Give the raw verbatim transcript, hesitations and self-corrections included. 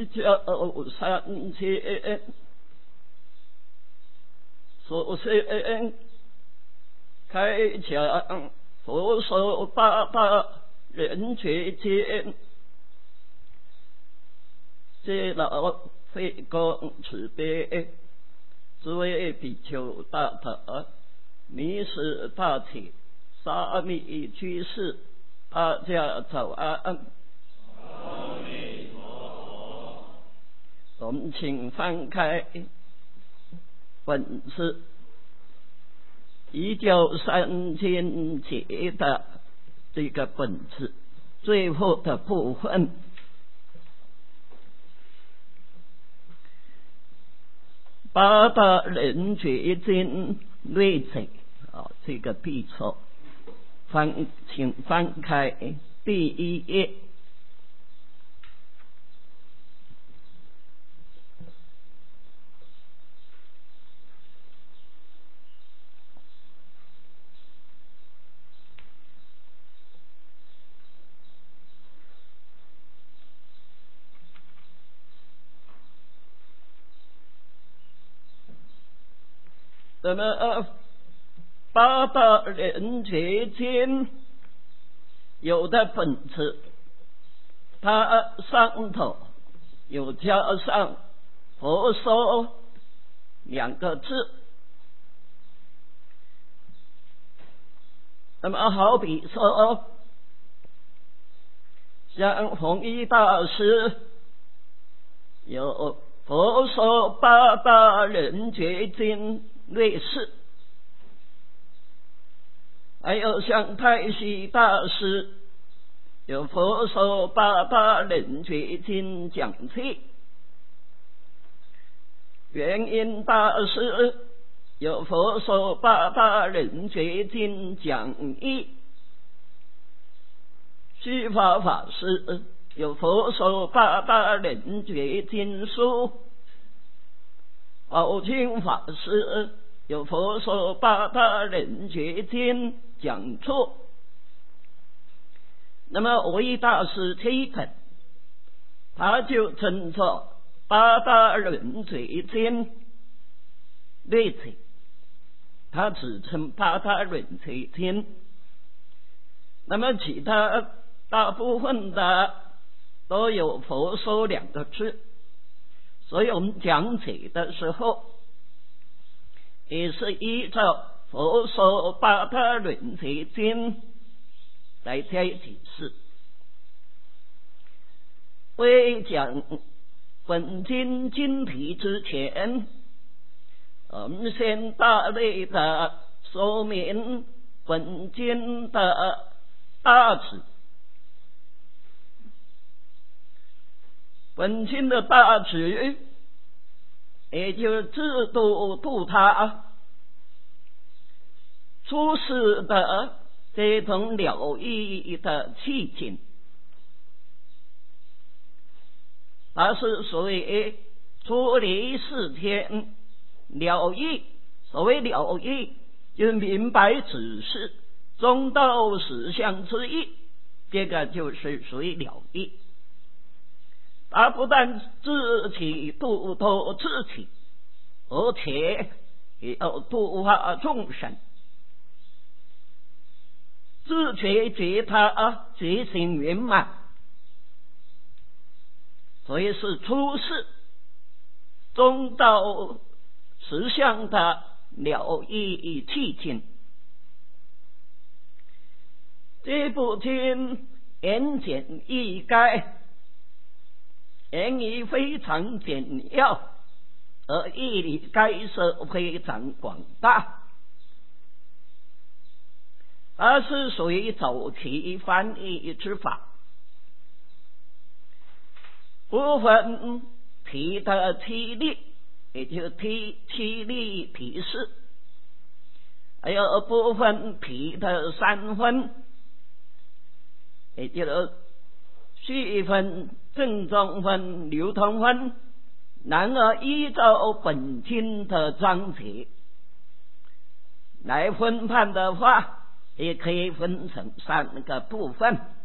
一九三千，首先开讲佛说八大人觉间，这老慧公慈悲，诸位比丘大德，弥师大体，沙弥居士，大家早安。我们请翻开本次一九三千节的这个本次最后的部分，八大人觉间内者啊，这个必错，翻请翻开第一页。那么、呃、八大人觉间有的本次，它上头有加上佛说两个字。那么好比说，像弘一大师有佛说八大人觉间类似，还有像太虚大师有佛说八大人觉间讲记，元音大师有佛说八大人觉间讲义，虚法法师有佛说八大人觉间书，宝清法师有佛说八大人觉间讲座。那么唯大师这一本，他就称作八大人觉间类子，他只称八大人觉间。那么其他大部分的都有佛说两个字，所以我们讲解的时候也是依照佛说八大人觉间来加以解释。为讲本经经题之前，我们先大类的说明本经的大旨。本经的大旨，也就是制度度他出世的这种了义的契机，它是所谓出离世间了义。所谓了义，就是明白指示中道实相之意，这个就是属于了义。他不但自己度脱自己，而且也要度化众生，自觉觉他觉醒圆满，所以是出世中道实相的了义契机。这部经言简意赅，言语非常简要，而义理该是非常广大。它是属于早期翻译之法，部分提的七例，也就是提七例提示，还有部分提的三分，也就是序分、正中分、流通分。然而依照本经的章节来分判的话，也可以分成三个部分。